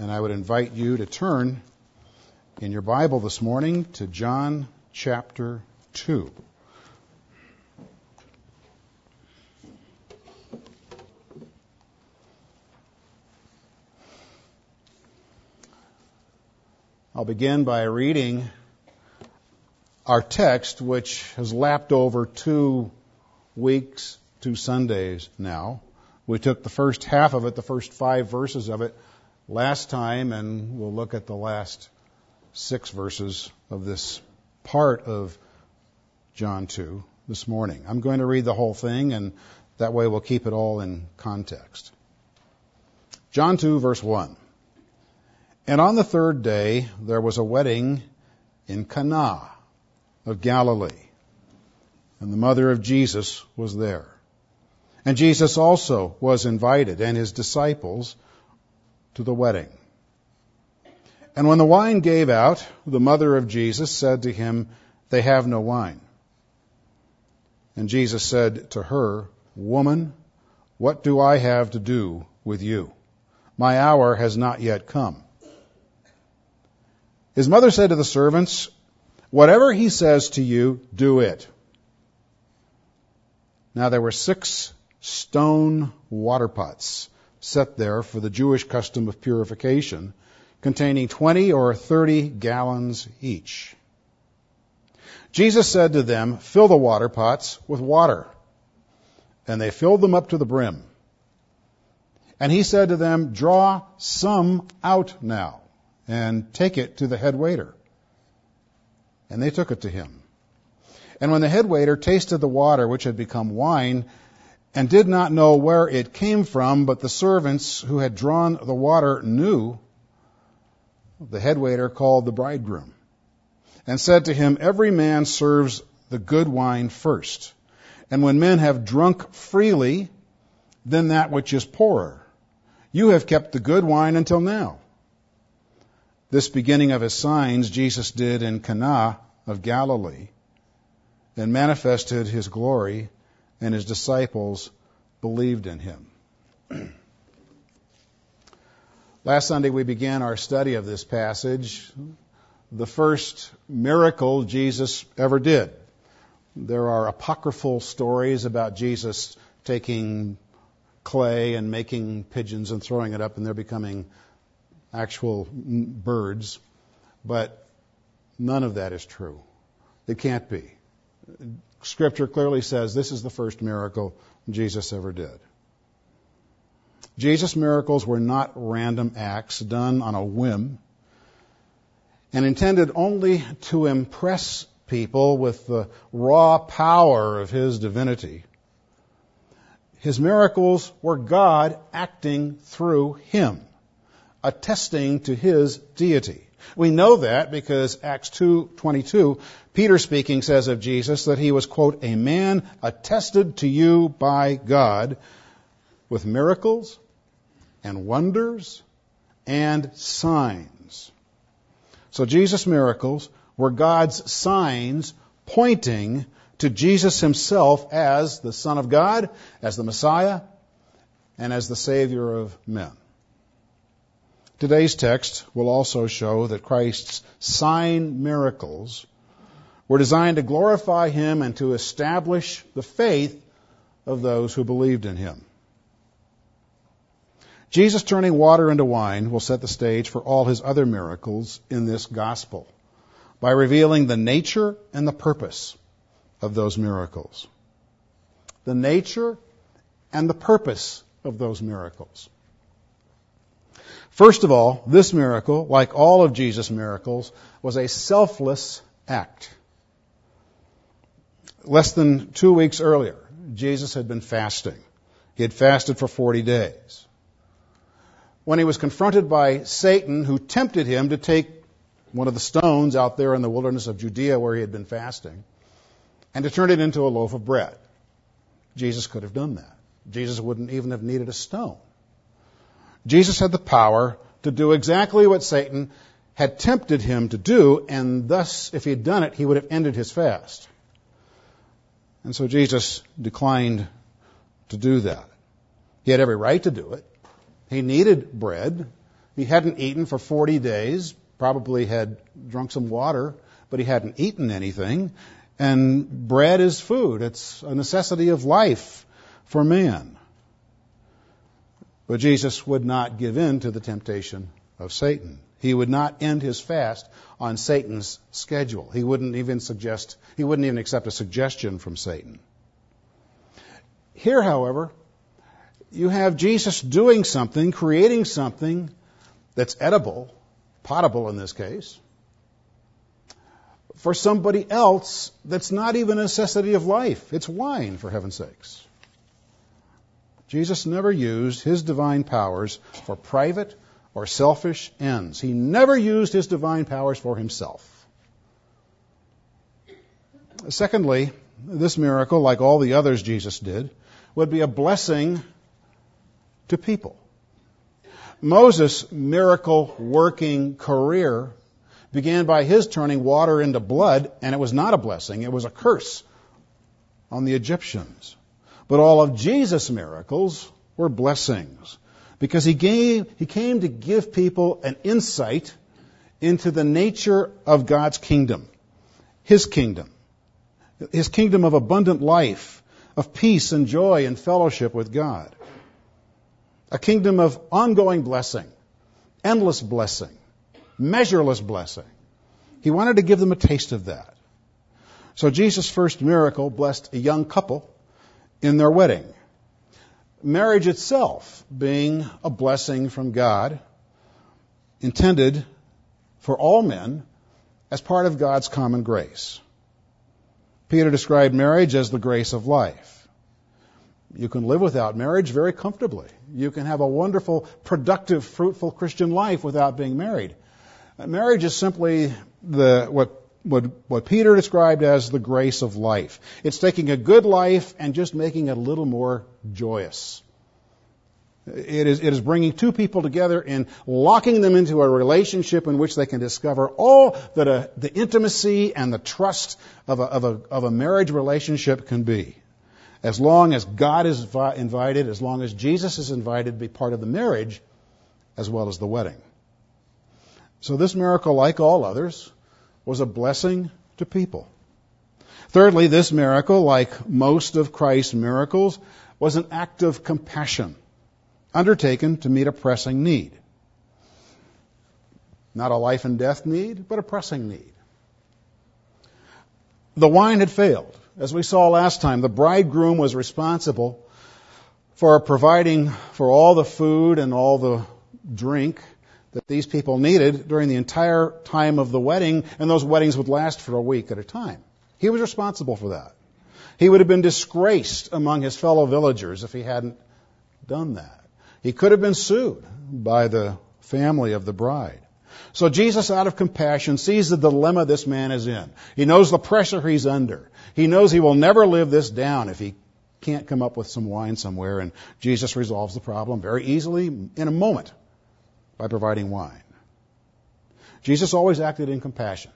And I would invite you to turn in your Bible this morning to John chapter 2. I'll begin by reading our text, which has lapped over 2 weeks, 2 Sundays now. We took the first half of it, the first 5 verses of it, last time, and we'll look at the last 6 verses of this part of John 2 this morning. I'm going to read the whole thing, and that way we'll keep it all in context. John 2, verse 1. And on the 3rd day there was a wedding in Cana of Galilee, and the mother of Jesus was there. And Jesus also was invited, and his disciples, to the wedding. And when the wine gave out, the mother of Jesus said to him, "They have no wine." And Jesus said to her, "Woman, what do I have to do with you? My hour has not yet come." His mother said to the servants, "Whatever he says to you, do it." Now there were 6 stone water pots set there for the Jewish custom of purification, containing 20 or 30 gallons each. Jesus said to them, "Fill the water pots with water." And they filled them up to the brim. And he said to them, "Draw some out now, and take it to the head waiter." And they took it to him. And when the head waiter tasted the water, which had become wine, and did not know where it came from, but the servants who had drawn the water knew, the head waiter called the bridegroom and said to him, "Every man serves the good wine first, and when men have drunk freely, then that which is poorer. You have kept the good wine until now." This beginning of his signs Jesus did in Cana of Galilee, and manifested his glory, and his disciples believed in him. Last Sunday we began our study of this passage, the first miracle Jesus ever did. There are apocryphal stories about Jesus taking clay and making pigeons and throwing it up, and they're becoming actual birds, but none of that is true. It can't be. Scripture clearly says this is the first miracle Jesus ever did. Jesus' miracles were not random acts done on a whim and intended only to impress people with the raw power of his divinity. His miracles were God acting through him, attesting to his deity. We know that because Acts 2:22, Peter speaking says of Jesus that he was, quote, "a man attested to you by God with miracles and wonders and signs." So Jesus' miracles were God's signs pointing to Jesus himself as the Son of God, as the Messiah, and as the Savior of men. Today's text will also show that Christ's sign miracles were designed to glorify him and to establish the faith of those who believed in him. Jesus turning water into wine will set the stage for all his other miracles in this gospel by revealing the nature and the purpose of those miracles. The nature and the purpose of those miracles. First of all, this miracle, like all of Jesus' miracles, was a selfless act. Less than 2 weeks earlier, Jesus had been fasting. He had fasted for 40 days. When he was confronted by Satan, who tempted him to take one of the stones out there in the wilderness of Judea where he had been fasting, and to turn it into a loaf of bread. Jesus could have done that. Jesus wouldn't even have needed a stone. Jesus had the power to do exactly what Satan had tempted him to do, and thus, if he had done it, he would have ended his fast. And so Jesus declined to do that. He had every right to do it. He needed bread. He hadn't eaten for 40 days, probably had drunk some water, but he hadn't eaten anything. And bread is food. It's a necessity of life for man. But Jesus would not give in to the temptation of Satan. He would not end his fast on Satan's schedule. He wouldn't even accept a suggestion from Satan. Here, however, you have Jesus doing something, creating something that's edible, potable in this case, for somebody else that's not even a necessity of life. It's wine, for heaven's sakes. Jesus never used his divine powers for private or selfish ends. He never used his divine powers for himself. Secondly, this miracle, like all the others Jesus did, would be a blessing to people. Moses' miracle-working career began by his turning water into blood, and it was not a blessing, it was a curse on the Egyptians. But all of Jesus' miracles were blessings, because he came to give people an insight into the nature of God's kingdom, his kingdom of abundant life, of peace and joy and fellowship with God, a kingdom of ongoing blessing, endless blessing, measureless blessing. He wanted to give them a taste of that. So Jesus' first miracle blessed a young couple in their wedding. Marriage itself being a blessing from God, intended for all men as part of God's common grace. Peter described marriage as the grace of life. You can live without marriage very comfortably. You can have a wonderful, productive, fruitful Christian life without being married. Marriage is simply what Peter described as the grace of life. It's taking a good life and just making it a little more joyous. It is bringing two people together and locking them into a relationship in which they can discover all that the intimacy and the trust of a marriage relationship can be. As long as God is invited, as long as Jesus is invited to be part of the marriage as well as the wedding. So this miracle, like all others, was a blessing to people. Thirdly, this miracle, like most of Christ's miracles, was an act of compassion undertaken to meet a pressing need. Not a life and death need, but a pressing need. The wine had failed. As we saw last time, the bridegroom was responsible for providing for all the food and all the drink that these people needed during the entire time of the wedding, and those weddings would last for a week at a time. He was responsible for that. He would have been disgraced among his fellow villagers if he hadn't done that. He could have been sued by the family of the bride. So Jesus, out of compassion, sees the dilemma this man is in. He knows the pressure he's under. He knows he will never live this down if he can't come up with some wine somewhere, and Jesus resolves the problem very easily in a moment by providing wine. Jesus always acted in compassion.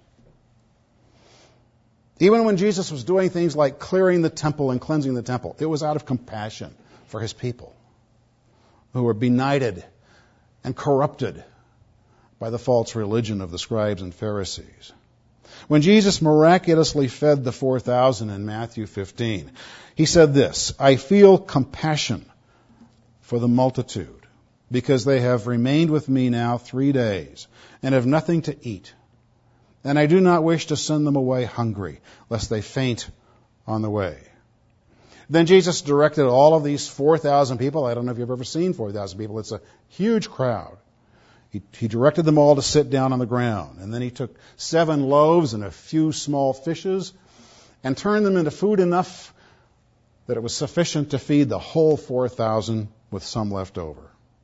Even when Jesus was doing things like clearing the temple and cleansing the temple, it was out of compassion for his people who were benighted and corrupted by the false religion of the scribes and Pharisees. When Jesus miraculously fed the 4,000 in Matthew 15, he said this, "I feel compassion for the multitude, because they have remained with me now 3 days and have nothing to eat. And I do not wish to send them away hungry, lest they faint on the way." Then Jesus directed all of these 4,000 people. I don't know if you've ever seen 4,000 people. It's a huge crowd. He directed them all to sit down on the ground. And then he took 7 loaves and a few small fishes and turned them into food enough that it was sufficient to feed the whole 4,000 with some left over.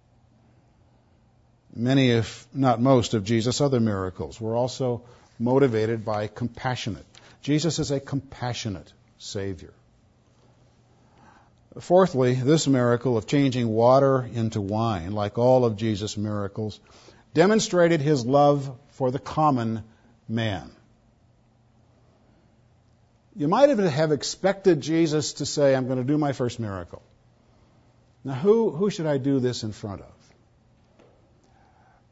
Many, if not most, of Jesus' other miracles were also motivated by compassionate. Jesus is a compassionate Savior. Fourthly, this miracle of changing water into wine, like all of Jesus' miracles, demonstrated his love for the common man. You might have expected Jesus to say, "I'm going to do my first miracle. Now, who should I do this in front of?"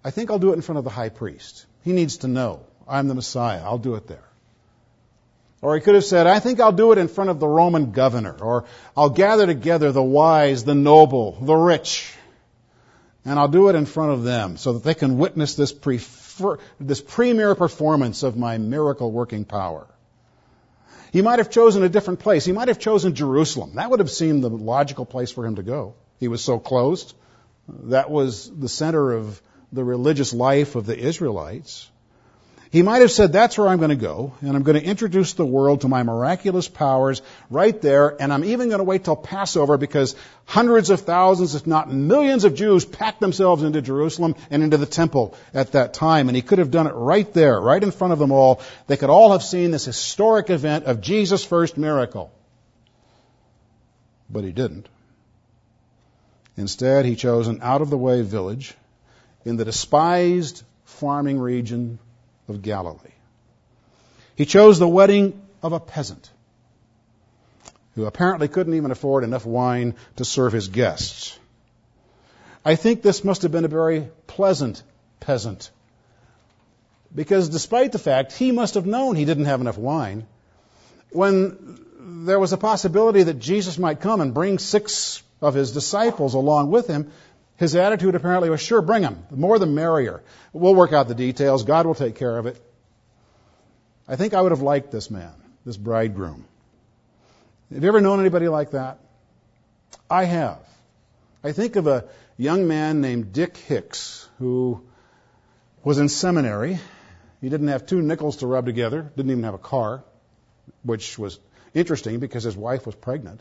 I think I'll do it in front of the high priest. He needs to know I'm the Messiah. I'll do it there. Or he could have said, I think I'll do it in front of the Roman governor. Or I'll gather together the wise, the noble, the rich. And I'll do it in front of them so that they can witness this premier performance of my miracle-working power. He might have chosen a different place. He might have chosen Jerusalem. That would have seemed the logical place for him to go. He was so close. That was the center of the religious life of the Israelites. He might have said, that's where I'm going to go, and I'm going to introduce the world to my miraculous powers right there, and I'm even going to wait till Passover because hundreds of thousands, if not millions of Jews packed themselves into Jerusalem and into the temple at that time, and he could have done it right there, right in front of them all. They could all have seen this historic event of Jesus' first miracle. But he didn't. Instead, he chose an out-of-the-way village in the despised farming region of Galilee. He chose the wedding of a peasant who apparently couldn't even afford enough wine to serve his guests. I think this must have been a very pleasant peasant, because despite the fact he must have known he didn't have enough wine, when there was a possibility that Jesus might come and bring 6 of his disciples along with him, his attitude apparently was, sure, bring them. The more the merrier. We'll work out the details. God will take care of it. I think I would have liked this man, this bridegroom. Have you ever known anybody like that? I have. I think of a young man named Dick Hicks who was in seminary. He didn't have 2 nickels to rub together, didn't even have a car, which was interesting because his wife was pregnant.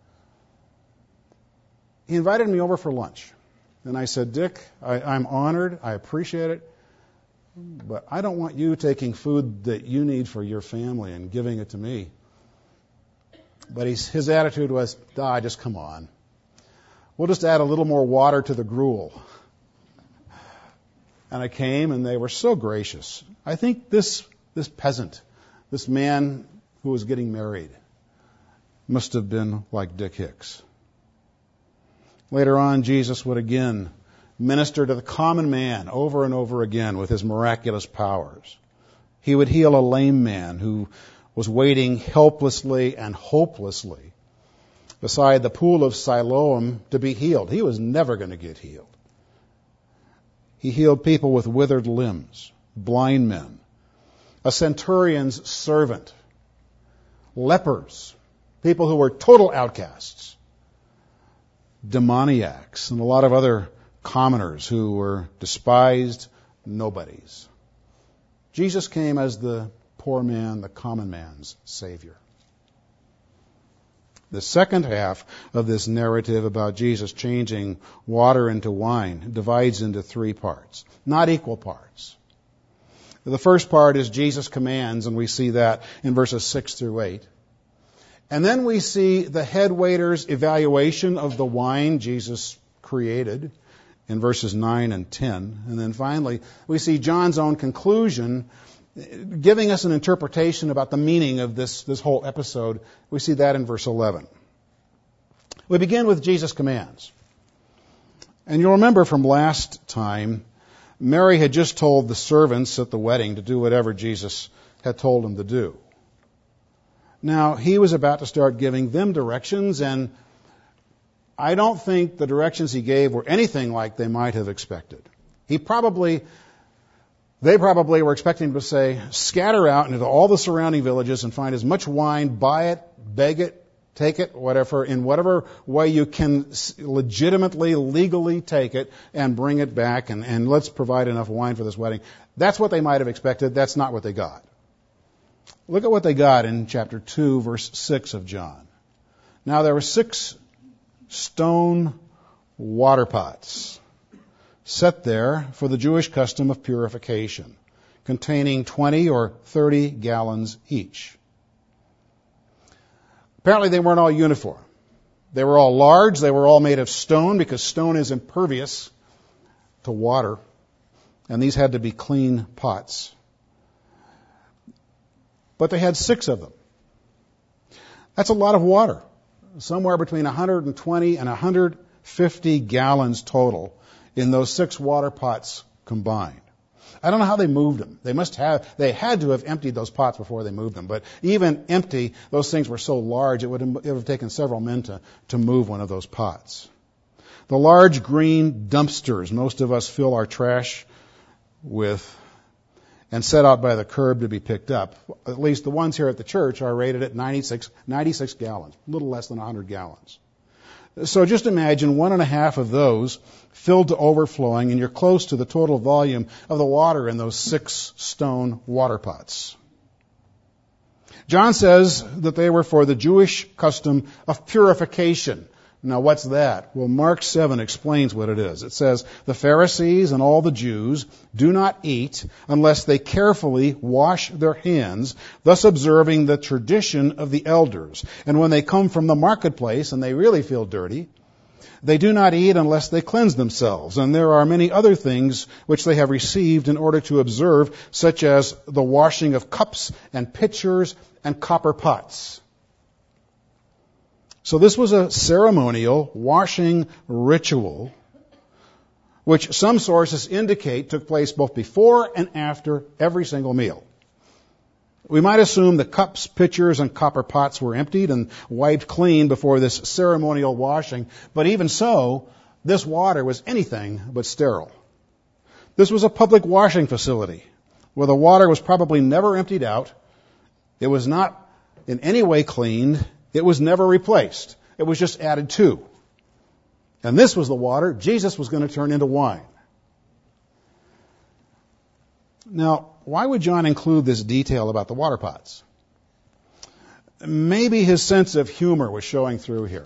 He invited me over for lunch. And I said, Dick, I'm honored, I appreciate it, but I don't want you taking food that you need for your family and giving it to me. But his attitude was, just come on. We'll just add a little more water to the gruel. And I came, and they were so gracious. I think this peasant, this man who was getting married, must have been like Dick Hicks. Later on, Jesus would again minister to the common man over and over again with his miraculous powers. He would heal a lame man who was waiting helplessly and hopelessly beside the pool of Siloam to be healed. He was never going to get healed. He healed people with withered limbs, blind men, a centurion's servant, lepers, people who were total outcasts, demoniacs, and a lot of other commoners who were despised nobodies. Jesus came as the poor man, the common man's Savior. The second half of this narrative about Jesus changing water into wine divides into 3 parts, not equal parts. The first part is Jesus' commands, and we see that in verses 6 through 8. And then we see the head waiter's evaluation of the wine Jesus created in verses 9 and 10. And then finally, we see John's own conclusion, giving us an interpretation about the meaning of this whole episode. We see that in verse 11. We begin with Jesus' commands. And you'll remember from last time, Mary had just told the servants at the wedding to do whatever Jesus had told them to do. Now, he was about to start giving them directions, and I don't think the directions he gave were anything like they might have expected. They probably were expecting him to say, scatter out into all the surrounding villages and find as much wine, buy it, beg it, take it, whatever, in whatever way you can legitimately, legally take it and bring it back, and let's provide enough wine for this wedding. That's what they might have expected. That's not what they got. Look at what they got in chapter 2, verse 6 of John. Now there were 6 stone water pots set there for the Jewish custom of purification, containing 20 or 30 gallons each. Apparently they weren't all uniform. They were all large. They were all made of stone because stone is impervious to water. And these had to be clean pots. But they had 6 of them. That's a lot of water. Somewhere between 120 and 150 gallons total in those 6 water pots combined. I don't know how they moved them. They had to have emptied those pots before they moved them. But even empty, those things were so large, it would have taken several men to move one of those pots. The large green dumpsters most of us fill our trash with and set out by the curb to be picked up. At least the ones here at the church are rated at 96 gallons, a little less than 100 gallons. So just imagine 1.5 of those filled to overflowing, and you're close to the total volume of the water in those 6 stone water pots. John says that they were for the Jewish custom of purification. Now, what's that? Well, Mark 7 explains what it is. It says, the Pharisees and all the Jews do not eat unless they carefully wash their hands, thus observing the tradition of the elders. And when they come from the marketplace and they really feel dirty, they do not eat unless they cleanse themselves. And there are many other things which they have received in order to observe, such as the washing of cups and pitchers and copper pots. So this was a ceremonial washing ritual, which some sources indicate took place both before and after every single meal. We might assume the cups, pitchers, and copper pots were emptied and wiped clean before this ceremonial washing, but even so, this water was anything but sterile. This was a public washing facility where the water was probably never emptied out. It was not in any way cleaned. It was never replaced. It was just added to. And this was the water Jesus was going to turn into wine. Now, why would John include this detail about the water pots? Maybe his sense of humor was showing through here.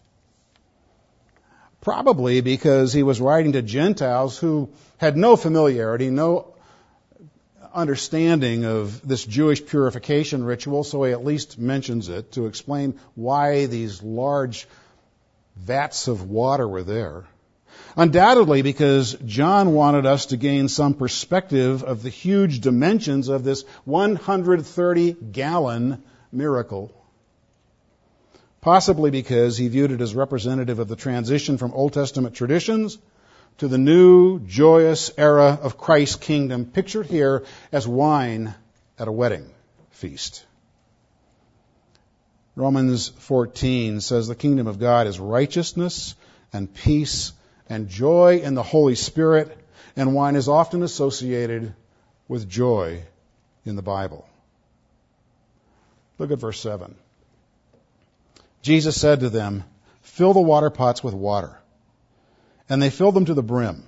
Probably because he was writing to Gentiles who had no familiarity, no understanding of this Jewish purification ritual, so he at least mentions it to explain why these large vats of water were there. Undoubtedly because John wanted us to gain some perspective of the huge dimensions of this 130-gallon miracle. Possibly because he viewed it as representative of the transition from Old Testament traditions to the new, joyous era of Christ's kingdom, pictured here as wine at a wedding feast. Romans 14 says the kingdom of God is righteousness and peace and joy in the Holy Spirit, and wine is often associated with joy in the Bible. Look at verse 7. Jesus said to them, "Fill the water pots with water." And they filled them to the brim.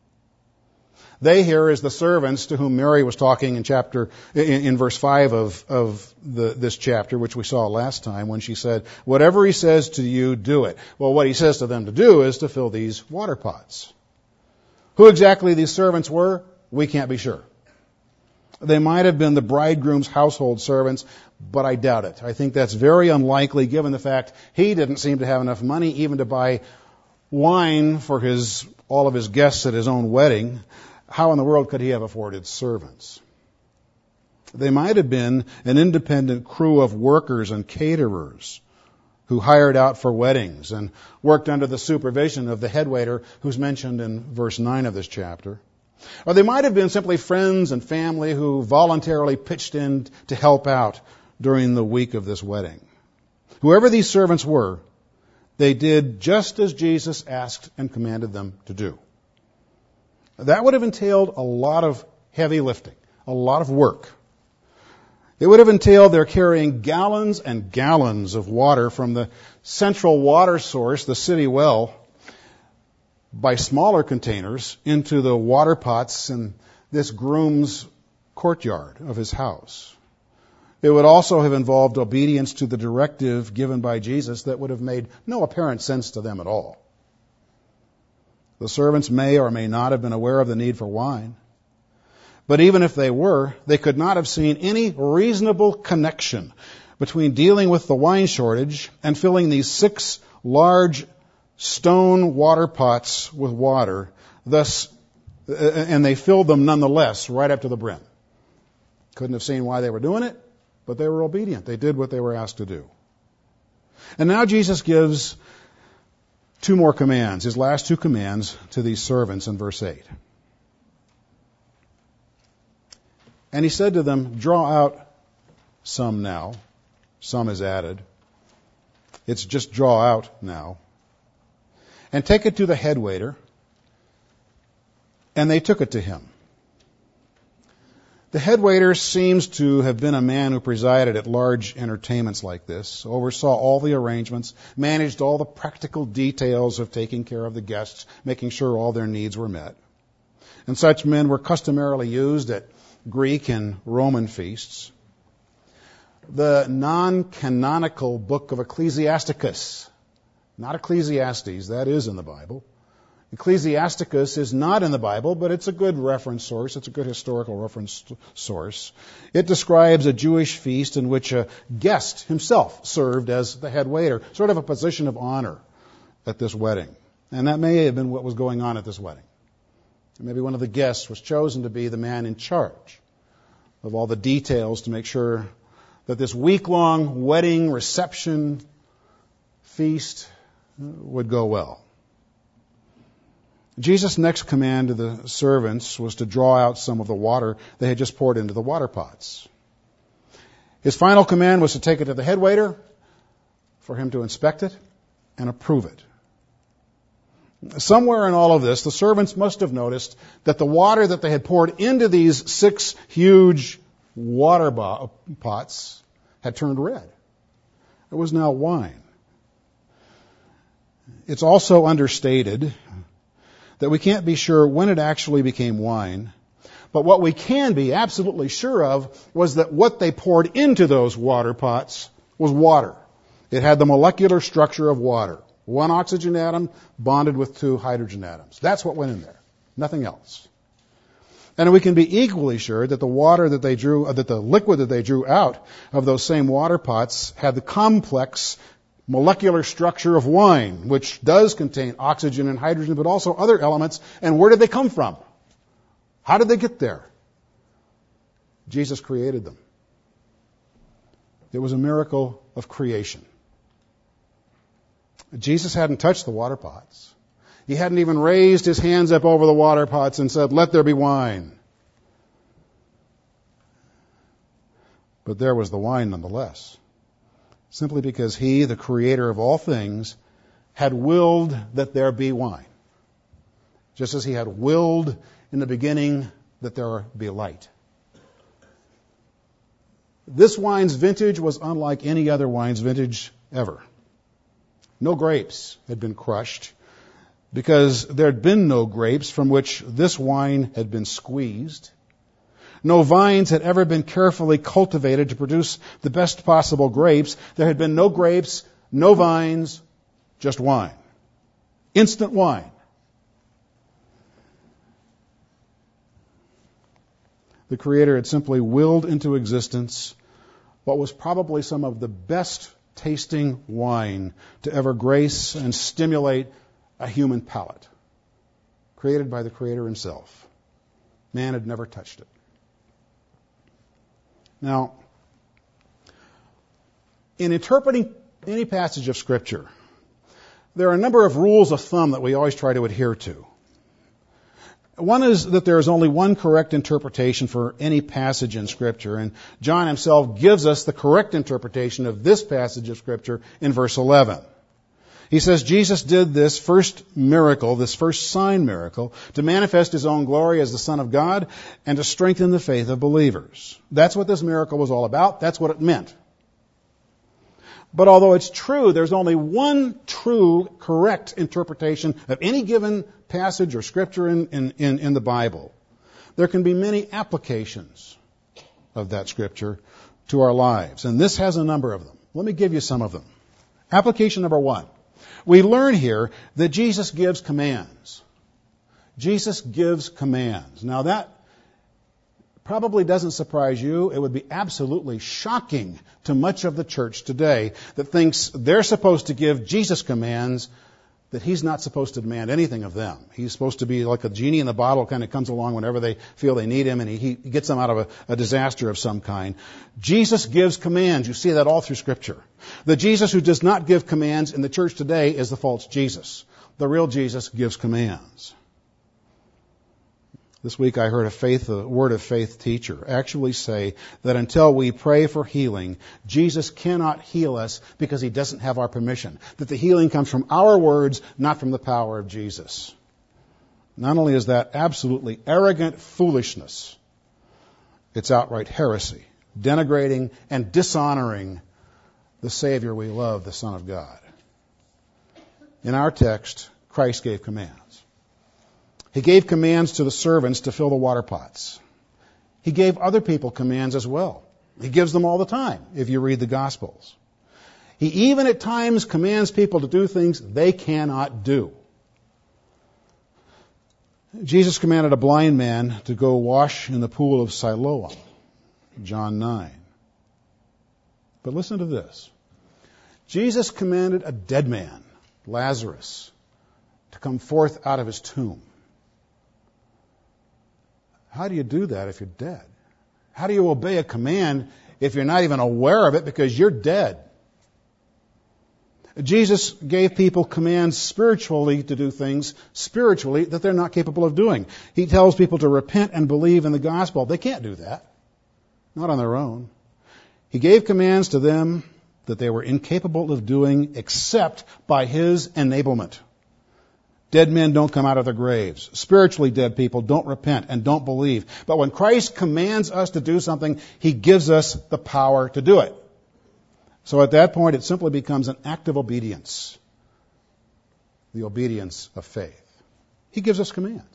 They here is the servants to whom Mary was talking in verse 5 of this chapter, which we saw last time, when she said, "Whatever he says to you, do it." Well, what he says to them to do is to fill these water pots. Who exactly these servants were, we can't be sure. They might have been the bridegroom's household servants, but I doubt it. I think that's very unlikely given the fact he didn't seem to have enough money even to buy wine for all of his guests at his own wedding. How in the world could he have afforded servants? They might have been an independent crew of workers and caterers who hired out for weddings and worked under the supervision of the head waiter who's mentioned in verse 9 of this chapter. Or they might have been simply friends and family who voluntarily pitched in to help out during the week of this wedding. Whoever these servants were, they did just as Jesus asked and commanded them to do. That would have entailed a lot of heavy lifting, a lot of work. It would have entailed their carrying gallons and gallons of water from the central water source, the city well, by smaller containers into the water pots in this groom's courtyard of his house. It would also have involved obedience to the directive given by Jesus that would have made no apparent sense to them at all. The servants may or may not have been aware of the need for wine. But even if they were, they could not have seen any reasonable connection between dealing with the wine shortage and filling these 6 large stone water pots with water, and they filled them nonetheless right up to the brim. Couldn't have seen why they were doing it, but they were obedient. They did what they were asked to do. And now Jesus gives 2 more commands, his last 2 commands to these servants in verse 8. And he said to them, draw out some now. Some is added. It's just draw out now. And take it to the head waiter. And they took it to him. The head waiter seems to have been a man who presided at large entertainments like this, oversaw all the arrangements, managed all the practical details of taking care of the guests, making sure all their needs were met. And such men were customarily used at Greek and Roman feasts. The non-canonical book of Ecclesiasticus, not Ecclesiastes, that is in the Bible. Ecclesiasticus is not in the Bible, but it's a good reference source. It's a good historical reference source. It describes a Jewish feast in which a guest himself served as the head waiter, sort of a position of honor at this wedding. And that may have been what was going on at this wedding. Maybe one of the guests was chosen to be the man in charge of all the details to make sure that this week-long wedding reception feast would go well. Jesus' next command to the servants was to draw out some of the water they had just poured into the water pots. His final command was to take it to the head waiter for him to inspect it and approve it. Somewhere in all of this, the servants must have noticed that the water that they had poured into these 6 huge water pots had turned red. It was now wine. It's also understated that we can't be sure when it actually became wine. But what we can be absolutely sure of was that what they poured into those water pots was water. It had the molecular structure of water. 1 oxygen atom bonded with 2 hydrogen atoms. That's what went in there. Nothing else. And we can be equally sure that the water that they drew, that the liquid that they drew out of those same water pots had the complex molecular structure of wine, which does contain oxygen and hydrogen, but also other elements. And where did they come from? How did they get there? Jesus created them. It was a miracle of creation. Jesus hadn't touched the water pots. He hadn't even raised his hands up over the water pots and said, "Let there be wine." But there was the wine nonetheless. Simply because he, the creator of all things, had willed that there be wine. Just as he had willed in the beginning that there be light. This wine's vintage was unlike any other wine's vintage ever. No grapes had been crushed because there had been no grapes from which this wine had been squeezed. No vines had ever been carefully cultivated to produce the best possible grapes. There had been no grapes, no vines, just wine. Instant wine. The Creator had simply willed into existence what was probably some of the best tasting wine to ever grace and stimulate a human palate. Created by the Creator himself. Man had never touched it. Now, in interpreting any passage of Scripture, there are a number of rules of thumb that we always try to adhere to. One is that there is only one correct interpretation for any passage in Scripture, and John himself gives us the correct interpretation of this passage of Scripture in verse 11. He says Jesus did this first miracle, this first sign miracle, to manifest his own glory as the Son of God and to strengthen the faith of believers. That's what this miracle was all about. That's what it meant. But although it's true, there's only one true, correct interpretation of any given passage or scripture in the Bible. There can be many applications of that scripture to our lives, and this has a number of them. Let me give you some of them. Application number 1. We learn here that Jesus gives commands. Jesus gives commands. Now that probably doesn't surprise you. It would be absolutely shocking to much of the church today that thinks they're supposed to give Jesus commands, that he's not supposed to demand anything of them. He's supposed to be like a genie in the bottle, kind of comes along whenever they feel they need him, and he gets them out of a disaster of some kind. Jesus gives commands. You see that all through Scripture. The Jesus who does not give commands in the church today is the false Jesus. The real Jesus gives commands. This week I heard a word of faith teacher actually say that until we pray for healing, Jesus cannot heal us because he doesn't have our permission. That the healing comes from our words, not from the power of Jesus. Not only is that absolutely arrogant foolishness, it's outright heresy, denigrating and dishonoring the Savior we love, the Son of God. In our text, Christ gave commands. He gave commands to the servants to fill the water pots. He gave other people commands as well. He gives them all the time if you read the Gospels. He even at times commands people to do things they cannot do. Jesus commanded a blind man to go wash in the pool of Siloam, John 9. But listen to this. Jesus commanded a dead man, Lazarus, to come forth out of his tomb. How do you do that if you're dead? How do you obey a command if you're not even aware of it because you're dead? Jesus gave people commands spiritually to do things spiritually that they're not capable of doing. He tells people to repent and believe in the gospel. They can't do that. Not on their own. He gave commands to them that they were incapable of doing except by his enablement. Dead men don't come out of their graves. Spiritually dead people don't repent and don't believe. But when Christ commands us to do something, he gives us the power to do it. So at that point, it simply becomes an act of obedience. The obedience of faith. He gives us commands.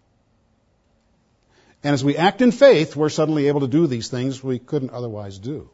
And as we act in faith, we're suddenly able to do these things we couldn't otherwise do.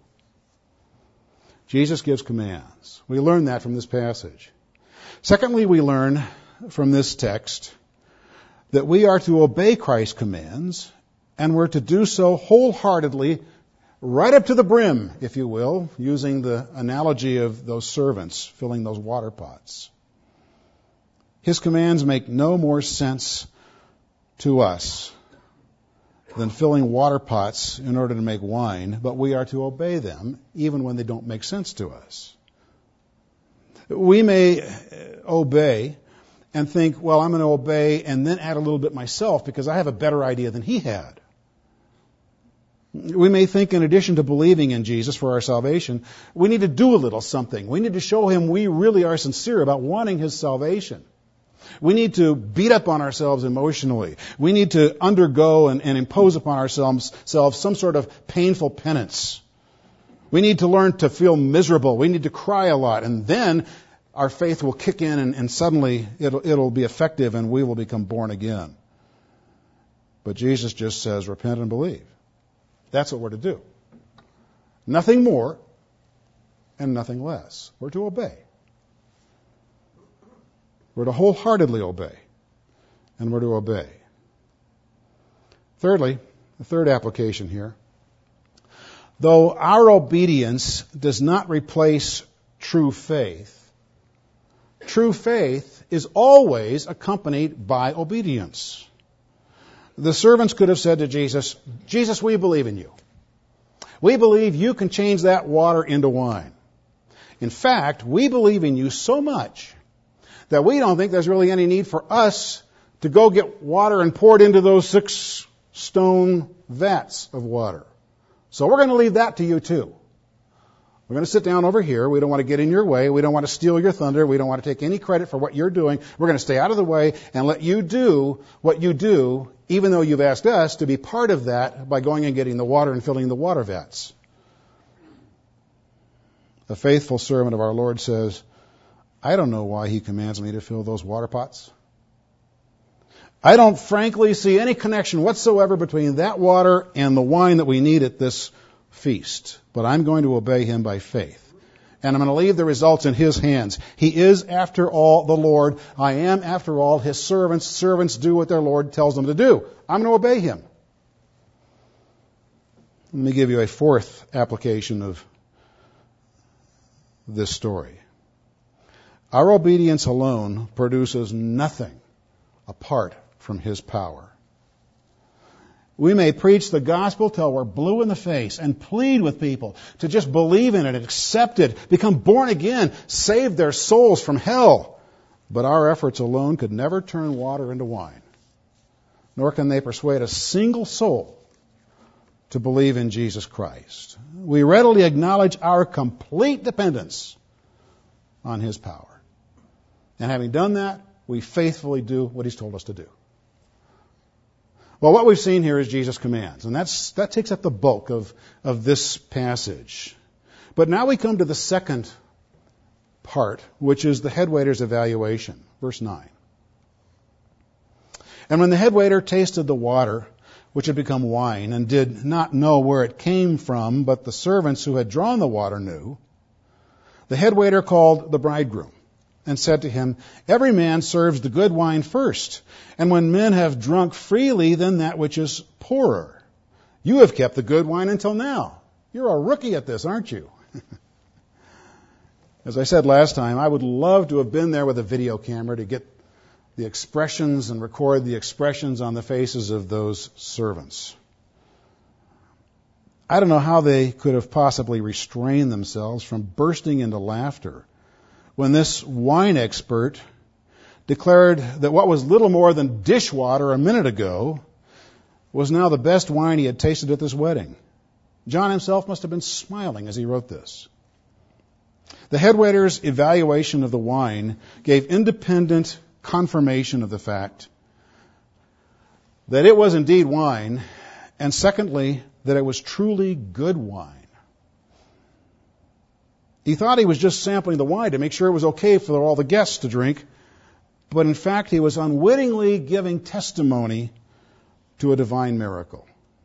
Jesus gives commands. We learn that from this passage. Secondly, we learn from this text that we are to obey Christ's commands, and we're to do so wholeheartedly, right up to the brim, if you will, using the analogy of those servants filling those water pots. His commands make no more sense to us than filling water pots in order to make wine, but we are to obey them even when they don't make sense to us. We may obey and think, well, I'm going to obey and then add a little bit myself because I have a better idea than he had. We may think in addition to believing in Jesus for our salvation, we need to do a little something. We need to show him we really are sincere about wanting his salvation. We need to beat up on ourselves emotionally. We need to undergo and impose upon ourselves some sort of painful penance. We need to learn to feel miserable. We need to cry a lot. And then our faith will kick in and suddenly it'll be effective and we will become born again. But Jesus just says, repent and believe. That's what we're to do. Nothing more and nothing less. We're to obey. We're to wholeheartedly obey. And we're to obey. Thirdly, the third application here. Though our obedience does not replace true faith is always accompanied by obedience. The servants could have said to Jesus, Jesus, we believe in you. We believe you can change that water into wine. In fact, we believe in you so much that we don't think there's really any need for us to go get water and pour it into those 6 stone vats of water. So we're going to leave that to you too. We're going to sit down over here. We don't want to get in your way. We don't want to steal your thunder. We don't want to take any credit for what you're doing. We're going to stay out of the way and let you do what you do, even though you've asked us to be part of that by going and getting the water and filling the water vats. A faithful servant of our Lord says, I don't know why he commands me to fill those water pots. I don't frankly see any connection whatsoever between that water and the wine that we need at this feast. But I'm going to obey him by faith. And I'm going to leave the results in his hands. He is, after all, the Lord. I am, after all, his servants. Servants do what their Lord tells them to do. I'm going to obey him. Let me give you a fourth application of this story. Our obedience alone produces nothing apart from his power. We may preach the gospel till we're blue in the face and plead with people to just believe in it, accept it, become born again, save their souls from hell. But our efforts alone could never turn water into wine. nor can they persuade a single soul to believe in Jesus Christ. We readily acknowledge our complete dependence on His power. And having done that, we faithfully do what He's told us to do. Well, what we've seen here is Jesus' commands, and that takes up the bulk of this passage. But now we come to the second part, which is the headwaiter's evaluation. Verse 9. And when the headwaiter tasted the water, which had become wine, and did not know where it came from, but the servants who had drawn the water knew, the headwaiter called the bridegroom and said to him, Every man serves the good wine first, and when men have drunk freely, then that which is poorer. You have kept the good wine until now. You're a rookie at this, aren't you? As I said last time, I would love to have been there with a video camera to get the expressions and record the expressions on the faces of those servants. I don't know how they could have possibly restrained themselves from bursting into laughter when this wine expert declared that what was little more than dishwater a minute ago was now the best wine he had tasted at this wedding. John himself must have been smiling as he wrote this. The headwaiter's evaluation of the wine gave independent confirmation of the fact that it was indeed wine, and secondly, that it was truly good wine. He thought he was just sampling the wine to make sure it was okay for all the guests to drink, but in fact he was unwittingly giving testimony to a divine miracle.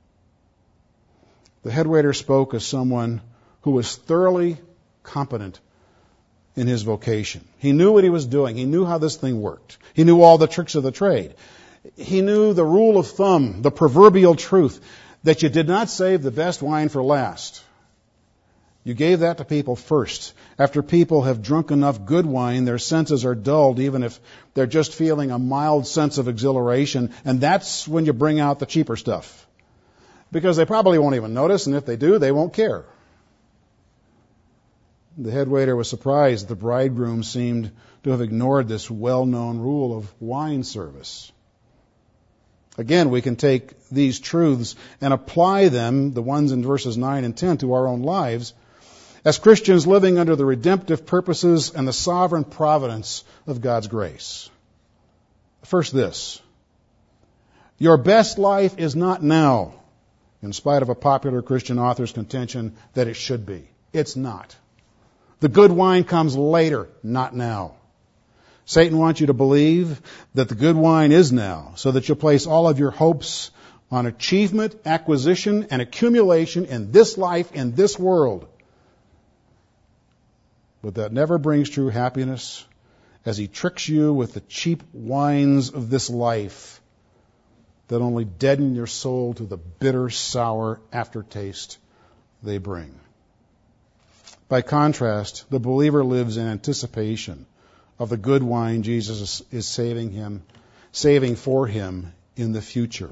The headwaiter spoke as someone who was thoroughly competent in his vocation. He knew what he was doing. He knew how this thing worked. He knew all the tricks of the trade. He knew the rule of thumb, the proverbial truth, that you did not save the best wine for last. You gave that to people first. After people have drunk enough good wine, their senses are dulled, even if they're just feeling a mild sense of exhilaration, and that's when you bring out the cheaper stuff. Because they probably won't even notice, and if they do, they won't care. The headwaiter was surprised the bridegroom seemed to have ignored this well-known rule of wine service. Again, we can take these truths and apply them, the ones in verses 9 and 10, to our own lives as Christians living under the redemptive purposes and the sovereign providence of God's grace. First, this. Your best life is not now, in spite of a popular Christian author's contention that it should be. It's not. The good wine comes later, not now. Satan wants you to believe that the good wine is now, so that you'll place all of your hopes on achievement, acquisition, and accumulation in this life, in this world. But that never brings true happiness, as he tricks you with the cheap wines of this life that only deaden your soul to the bitter, sour aftertaste they bring. By contrast, the believer lives in anticipation of the good wine Jesus is saving for him in the future.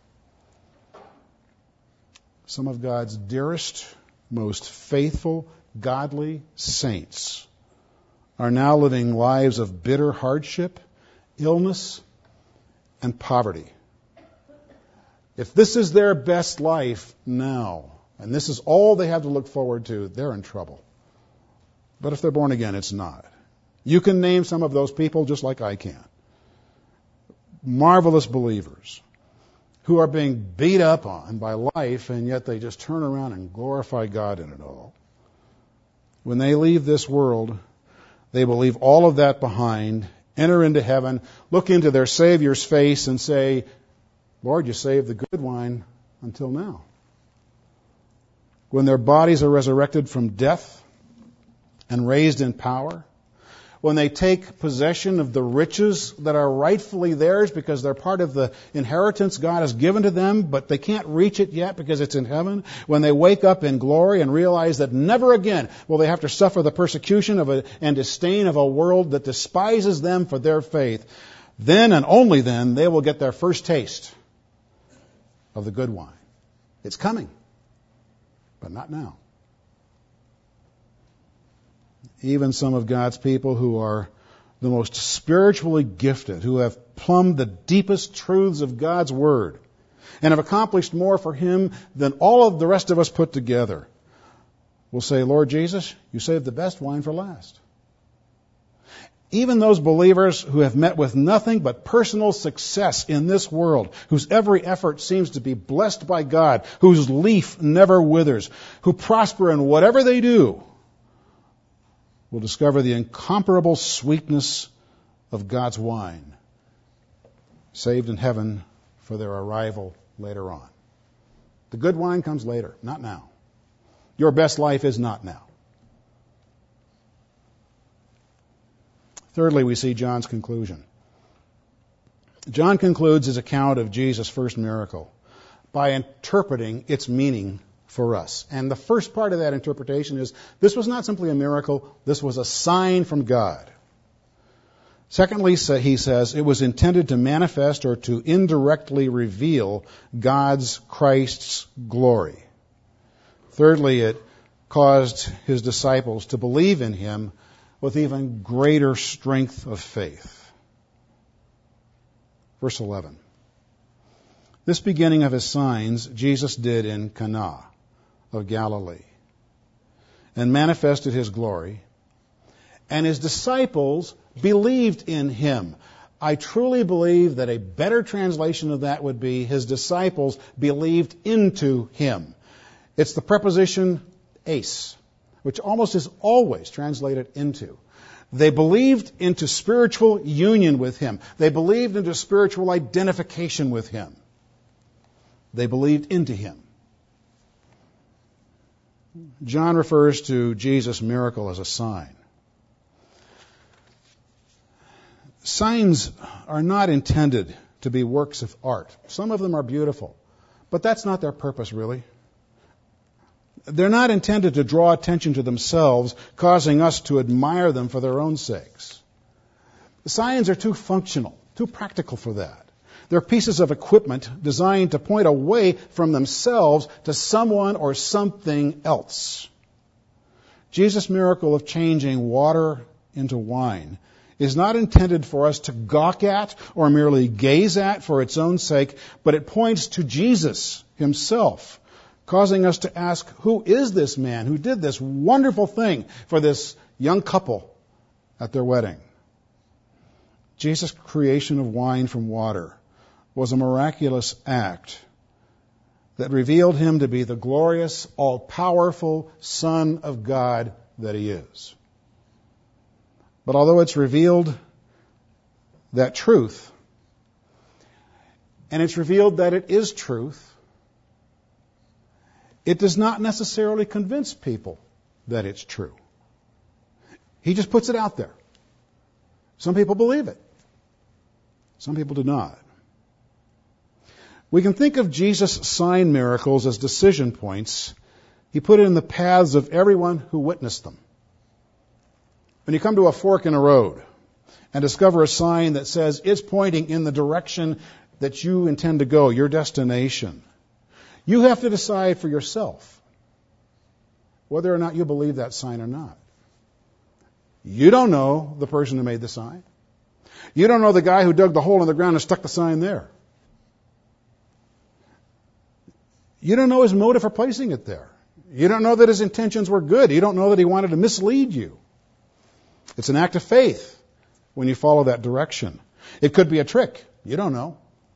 Some of God's dearest, most faithful, godly saints are now living lives of bitter hardship, illness, and poverty. If this is their best life now, and this is all they have to look forward to, they're in trouble. But if they're born again, it's not. You can name some of those people just like I can. Marvelous believers who are being beat up on by life, and yet they just turn around and glorify God in it all. When they leave this world, they will leave all of that behind, enter into heaven, look into their Savior's face and say, Lord, you saved the good wine until now. When their bodies are resurrected from death and raised in power, when they take possession of the riches that are rightfully theirs because they're part of the inheritance God has given to them, but they can't reach it yet because it's in heaven, when they wake up in glory and realize that never again will they have to suffer the persecution and disdain of a world that despises them for their faith, then and only then they will get their first taste of the good wine. It's coming. But not now. Even some of God's people who are the most spiritually gifted, who have plumbed the deepest truths of God's Word, and have accomplished more for Him than all of the rest of us put together, will say, Lord Jesus, you saved the best wine for last. Even those believers who have met with nothing but personal success in this world, whose every effort seems to be blessed by God, whose leaf never withers, who prosper in whatever they do, will discover the incomparable sweetness of God's wine, saved in heaven for their arrival later on. The good wine comes later, not now. Your best life is not now. Thirdly, we see John's conclusion. John concludes his account of Jesus' first miracle by interpreting its meaning for us. And the first part of that interpretation is, this was not simply a miracle, this was a sign from God. Secondly, he says, it was intended to manifest or to indirectly reveal God's, Christ's glory. Thirdly, it caused his disciples to believe in him with even greater strength of faith. Verse 11. This beginning of his signs Jesus did in Cana of Galilee, and manifested his glory, and his disciples believed in him. I truly believe that a better translation of that would be, his disciples believed into him. It's the preposition eis, which almost is always translated into. They believed into spiritual union with him. They believed into spiritual identification with him. They believed into him. John refers to Jesus' miracle as a sign. Signs are not intended to be works of art. Some of them are beautiful, but that's not their purpose, really. They're not intended to draw attention to themselves, causing us to admire them for their own sakes. The signs are too functional, too practical for that. They're pieces of equipment designed to point away from themselves to someone or something else. Jesus' miracle of changing water into wine is not intended for us to gawk at or merely gaze at for its own sake, but it points to Jesus himself, causing us to ask, who is this man who did this wonderful thing for this young couple at their wedding? Jesus' creation of wine from water was a miraculous act that revealed him to be the glorious, all-powerful Son of God that he is. But although it's revealed that truth, and it's revealed that it is truth, it does not necessarily convince people that it's true. He just puts it out there. Some people believe it. Some people do not. We can think of Jesus' sign miracles as decision points. He put it in the paths of everyone who witnessed them. When you come to a fork in a road and discover a sign that says it's pointing in the direction that you intend to go, your destination, you have to decide for yourself whether or not you believe that sign or not. You don't know the person who made the sign. You don't know the guy who dug the hole in the ground and stuck the sign there. You don't know his motive for placing it there. You don't know that his intentions were good. You don't know that he wanted to mislead you. It's an act of faith when you follow that direction. It could be a trick. You don't know.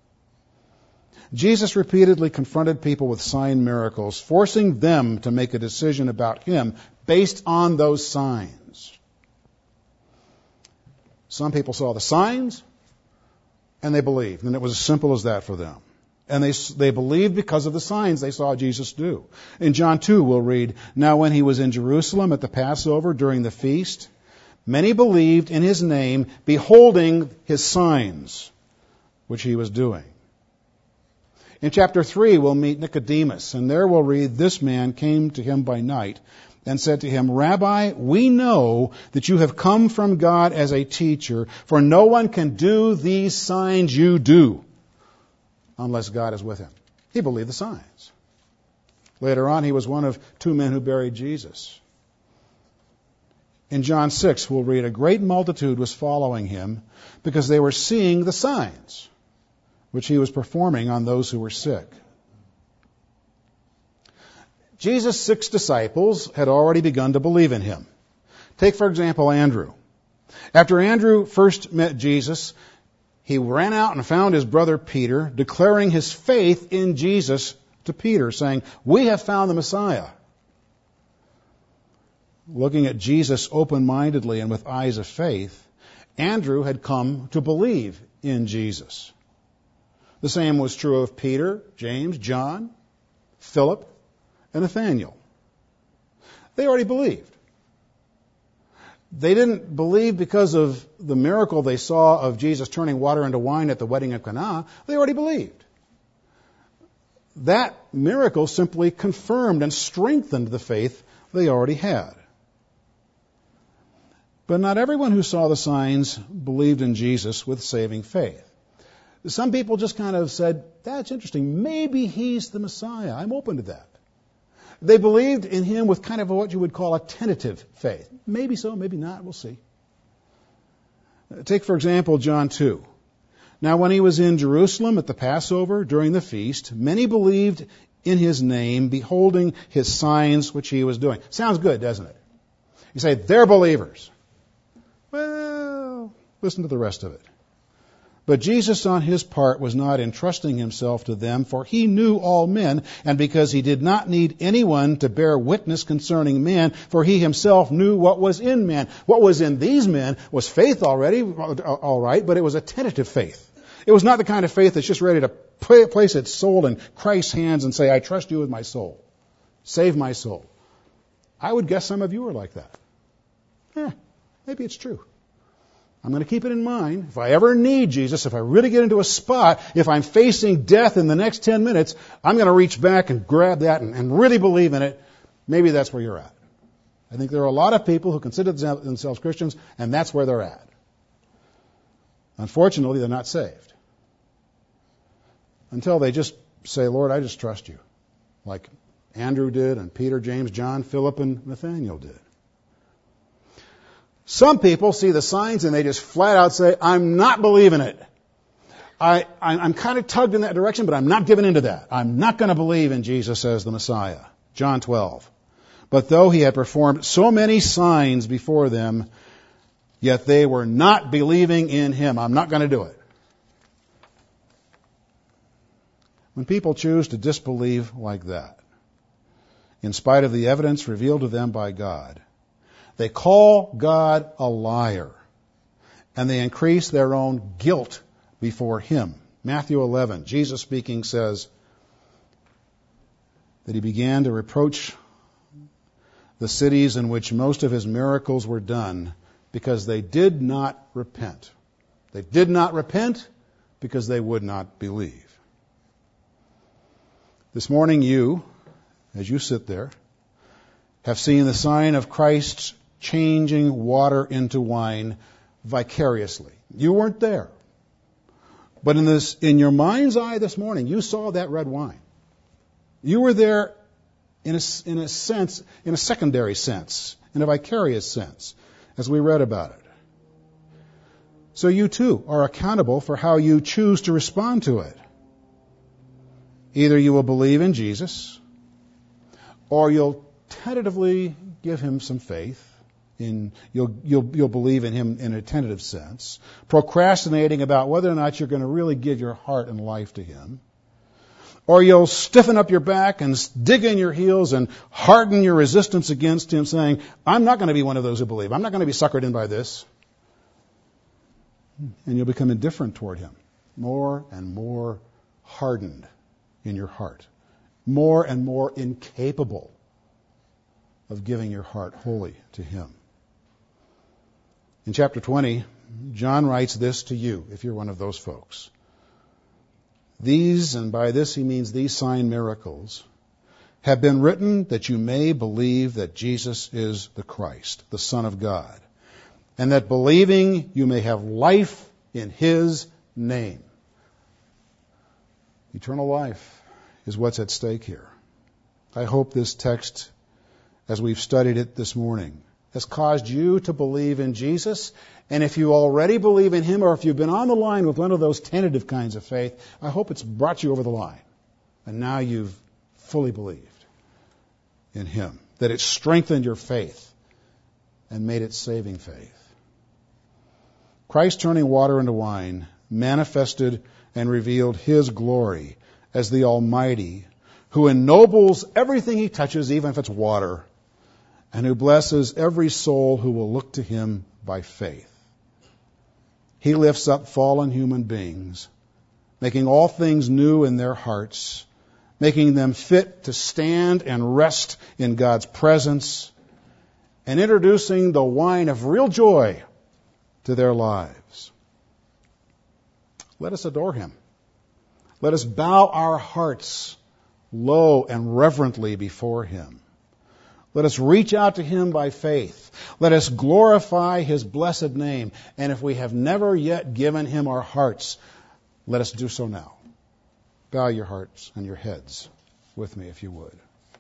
Jesus repeatedly confronted people with sign miracles, forcing them to make a decision about him based on those signs. Some people saw the signs and they believed, and it was as simple as that for them. And they believed because of the signs they saw Jesus do. In John 2, we'll read, "Now when he was in Jerusalem at the Passover during the feast, many believed in his name, beholding his signs, which he was doing." In chapter 3, we'll meet Nicodemus, and there we'll read, "This man came to him by night and said to him, 'Rabbi, we know that you have come from God as a teacher, for no one can do these signs you do unless God is with him.'" He believed the signs. Later on, he was one of two men who buried Jesus. In John 6, we'll read, a great multitude was following him because they were seeing the signs which he was performing on those who were sick. Jesus' 6 disciples had already begun to believe in him. Take, for example, Andrew. After Andrew first met Jesus, he ran out and found his brother Peter, declaring his faith in Jesus to Peter, saying, "We have found the Messiah." Looking at Jesus open-mindedly and with eyes of faith, Andrew had come to believe in Jesus. The same was true of Peter, James, John, Philip, and Nathanael. They already believed. They didn't believe because of the miracle they saw of Jesus turning water into wine at the wedding of Cana. They already believed. That miracle simply confirmed and strengthened the faith they already had. But not everyone who saw the signs believed in Jesus with saving faith. Some people just kind of said, "That's interesting. Maybe he's the Messiah. I'm open to that." They believed in him with kind of what you would call a tentative faith. Maybe so, maybe not. We'll see. Take, for example, John 2. Now, when he was in Jerusalem at the Passover during the feast, many believed in his name, beholding his signs which he was doing. Sounds good, doesn't it? You say, they're believers. Well, listen to the rest of it. But Jesus on his part was not entrusting himself to them, for he knew all men, and because he did not need anyone to bear witness concerning man, for he himself knew what was in man. What was in these men was faith already, all right, but it was a tentative faith. It was not the kind of faith that's just ready to place its soul in Christ's hands and say, "I trust you with my soul. Save my soul." I would guess some of you are like that. Maybe it's true. I'm going to keep it in mind. If I ever need Jesus, if I really get into a spot, if I'm facing death in the next 10 minutes, I'm going to reach back and grab that and really believe in it. Maybe that's where you're at. I think there are a lot of people who consider themselves Christians, and that's where they're at. Unfortunately, they're not saved. Until they just say, "Lord, I just trust you," like Andrew did, and Peter, James, John, Philip, and Nathanael did. Some people see the signs and they just flat out say, "I'm not believing it. I'm kind of tugged in that direction, but I'm not giving into that. I'm not going to believe in Jesus as the Messiah." John 12. But though he had performed so many signs before them, yet they were not believing in him. I'm not going to do it. When people choose to disbelieve like that, in spite of the evidence revealed to them by God, they call God a liar, and they increase their own guilt before him. Matthew 11, Jesus speaking, says that he began to reproach the cities in which most of his miracles were done because they did not repent. They did not repent because they would not believe. This morning you, as you sit there, have seen the sign of Christ's changing water into wine vicariously. You weren't there. But in your mind's eye this morning, you saw that red wine. You were there in a sense, in a secondary sense, in a vicarious sense, as we read about it. So you too are accountable for how you choose to respond to it. Either you will believe in Jesus, or you'll tentatively give him some faith. You'll believe in him in a tentative sense, procrastinating about whether or not you're going to really give your heart and life to him. Or you'll stiffen up your back and dig in your heels and harden your resistance against him, saying, "I'm not going to be one of those who believe. I'm not going to be suckered in by this." And you'll become indifferent toward him, more and more hardened in your heart, more and more incapable of giving your heart wholly to him. In chapter 20, John writes this to you, if you're one of those folks. These, and by this he means these sign miracles, have been written that you may believe that Jesus is the Christ, the Son of God, and that believing you may have life in his name. Eternal life is what's at stake here. I hope this text, as we've studied it this morning, has caused you to believe in Jesus. And if you already believe in Him, or if you've been on the line with one of those tentative kinds of faith, I hope it's brought you over the line. And now you've fully believed in Him, that it's strengthened your faith and made it saving faith. Christ turning water into wine manifested and revealed His glory as the Almighty, who ennobles everything He touches, even if it's water, and who blesses every soul who will look to Him by faith. He lifts up fallen human beings, making all things new in their hearts, making them fit to stand and rest in God's presence, and introducing the wine of real joy to their lives. Let us adore Him. Let us bow our hearts low and reverently before Him. Let us reach out to Him by faith. Let us glorify His blessed name. And if we have never yet given Him our hearts, let us do so now. Bow your hearts and your heads with me, if you would.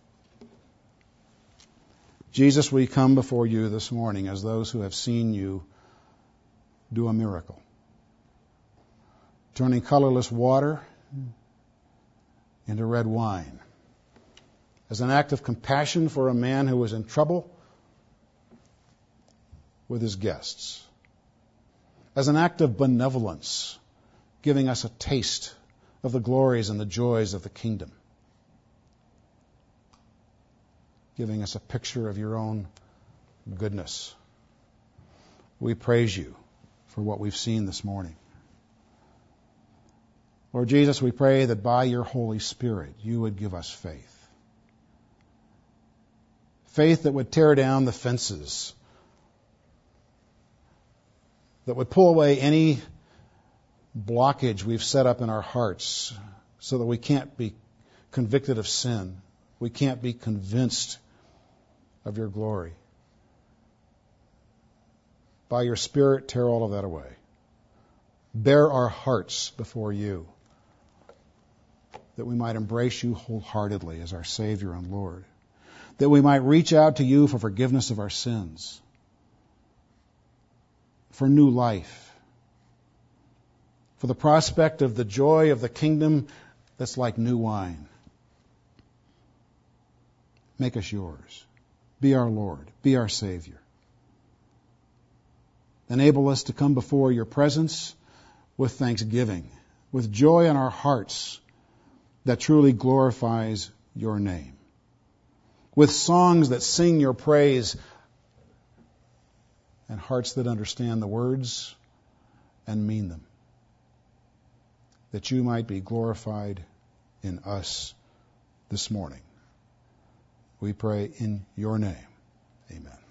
Jesus, we come before you this morning as those who have seen you do a miracle, turning colorless water into red wine, as an act of compassion for a man who was in trouble with his guests, as an act of benevolence, giving us a taste of the glories and the joys of the kingdom, giving us a picture of your own goodness. We praise you for what we've seen this morning. Lord Jesus, we pray that by your Holy Spirit you would give us faith. Faith that would tear down the fences, that would pull away any blockage we've set up in our hearts so that we can't be convicted of sin. We can't be convinced of your glory. By your Spirit, tear all of that away. Bare our hearts before you, that we might embrace you wholeheartedly as our Savior and Lord, that we might reach out to you for forgiveness of our sins, for new life, for the prospect of the joy of the kingdom that's like new wine. Make us yours. Be our Lord. Be our Savior. Enable us to come before your presence with thanksgiving, with joy in our hearts that truly glorifies your name, with songs that sing your praise and hearts that understand the words and mean them, that you might be glorified in us this morning. We pray in your name. Amen.